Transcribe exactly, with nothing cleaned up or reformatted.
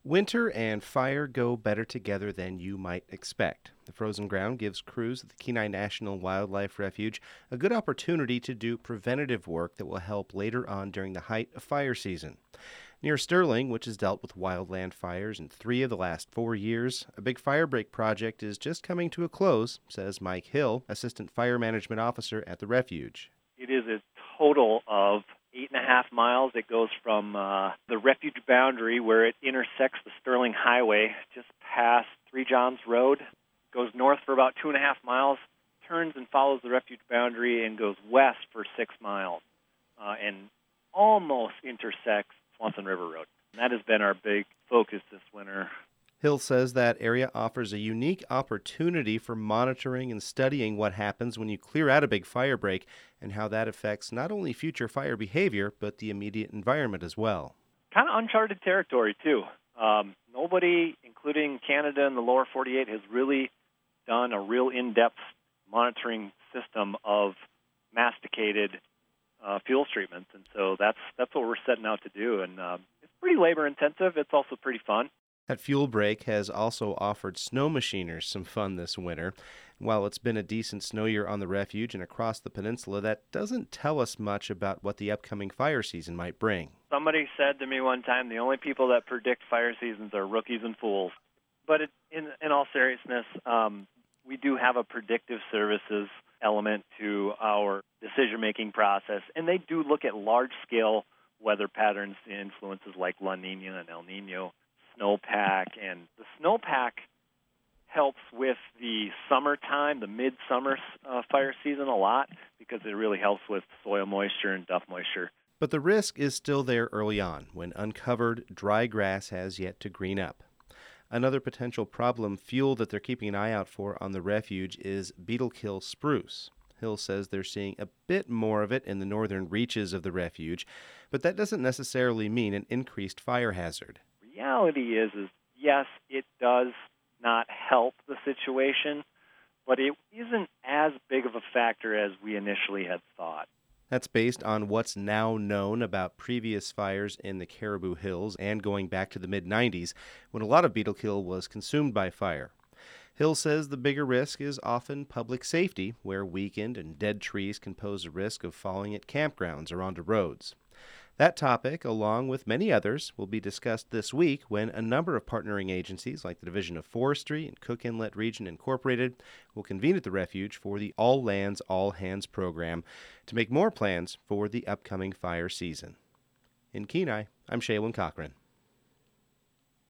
Winter and fire go better together than you might expect. The frozen ground gives crews at the Kenai National Wildlife Refuge a good opportunity to do preventative work that will help later on during the height of fire season. Near Sterling, which has dealt with wildland fires in three of the last four years, a big fire break project is just coming to a close, says Mike Hill, Assistant Fire Management Officer at the refuge. It is a total of eight and a half miles. It goes from uh, the refuge boundary where it intersects the Sterling Highway just past Three Johns Road, goes north for about two and a half miles, turns and follows the refuge boundary and goes west for six miles, uh, and almost intersects Swanson River Road. And that has been our big focus this winter. Hill says that area offers a unique opportunity for monitoring and studying what happens when you clear out a big fire break and how that affects not only future fire behavior, but the immediate environment as well. Kind of uncharted territory, too. Um, nobody, including Canada and the lower forty-eight, has really done a real in-depth monitoring system of masticated uh, fuel treatments. And so that's that's what we're setting out to do. And uh, it's pretty labor-intensive. It's also pretty fun. That fuel break has also offered snow machiners some fun this winter. While it's been a decent snow year on the refuge and across the peninsula, that doesn't tell us much about what the upcoming fire season might bring. Somebody said to me one time, the only people that predict fire seasons are rookies and fools. But it, in, in all seriousness, um, we do have a predictive services element to our decision-making process, and they do look at large-scale weather patterns, influences like La Nina and El Nino, snowpack, and the snowpack helps with the summertime, the midsummer uh, fire season a lot because it really helps with soil moisture and duff moisture. But the risk is still there early on when uncovered, dry grass has yet to green up. Another potential problem fuel that they're keeping an eye out for on the refuge is beetle kill spruce. Hill says they're seeing a bit more of it in the northern reaches of the refuge, but that doesn't necessarily mean an increased fire hazard. Reality is, is yes, it does not help the situation, but it isn't as big of a factor as we initially had thought. That's based on what's now known about previous fires in the Caribou Hills and going back to the mid nineties when a lot of beetle kill was consumed by fire. Hill says the bigger risk is often public safety, where weakened and dead trees can pose a risk of falling at campgrounds or onto roads. That topic, along with many others, will be discussed this week when a number of partnering agencies like the Division of Forestry and Cook Inlet Region Incorporated will convene at the refuge for the All Lands, All Hands program to make more plans for the upcoming fire season. In Kenai, I'm Shaylin Cochran.